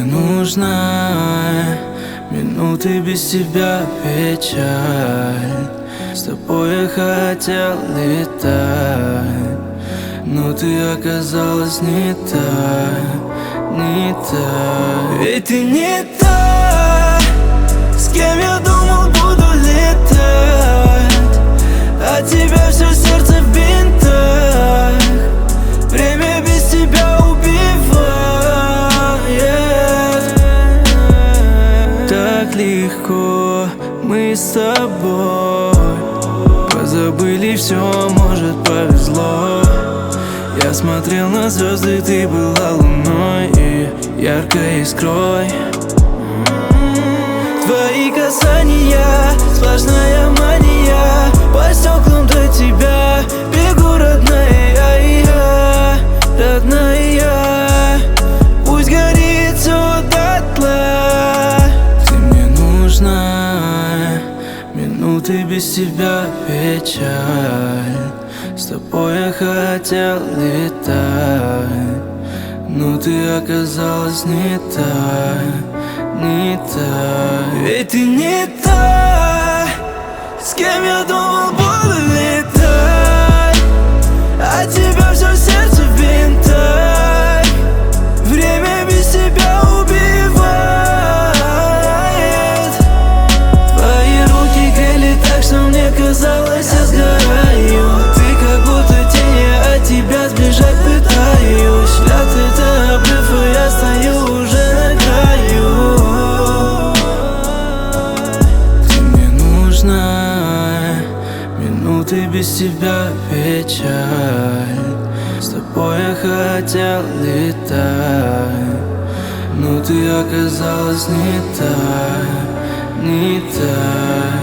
мне нужна, минуты без тебя печаль. С тобой я хотел летать, но ты оказалась не та, не та. Ведь ты не та, с кем я думал буду летать. От тебя все сердце в бинтах, время без тебя убивает. Так легко мы с тобой позабыли все, может повезло. Я смотрел на звезды, ты была луной и яркой искрой. Твои касания, сплошная мания, по стеклам до тебя бегу, родная, родная. Пусть горит все дотла. Ты мне нужна, минуты без тебя печаль. С тобой я хотел летать, но ты оказалась не та, не та. Ведь ты не та, с кем я думал буду летать. От тебя все сердце в бинтах, время без тебя убивает. Твои руки грели так, что мне казалось, я сгораю. Ты как будто тень, я от тебя сбежать пытаюсь. Взгляд — это обрыв, и я стою уже на краю. Ты мне нужна, минуты без тебя печаль. С тобой я хотел летать, но ты оказалась не та, не та.